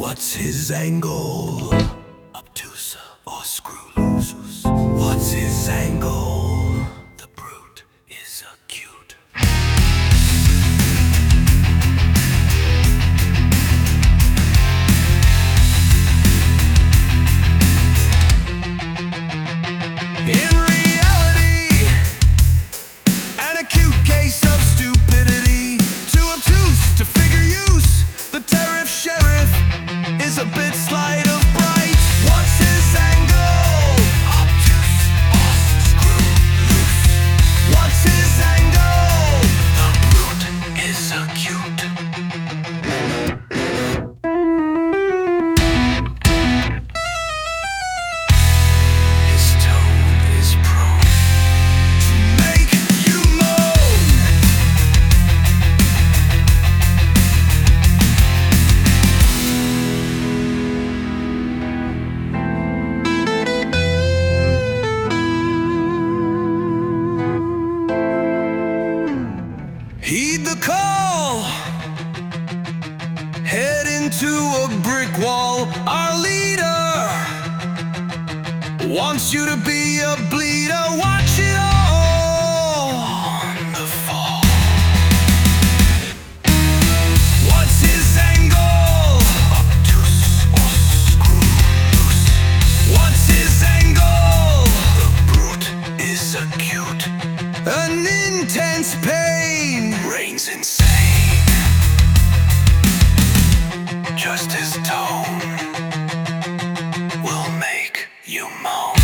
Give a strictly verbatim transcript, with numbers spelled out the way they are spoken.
What's his angle? Obtuse or screw loose? What's his angle? The brute is acute. In reality, an acute case of stupidity. Too obtuse to figure use. The tariff sheriff is a bit slight of bright. What's his angle? Obtuse or screw loose? What's his angle? The brute is acute. His tone is prone to make you moan. Heed the call. Head into a brick wall. Our leader wants you to be a bleeder. Watch it all on the fall. What's his angle? Obtuse or screw loose? What's his angle? The brute is acute. An intense pain reigns insane. Just his tone will make you moan.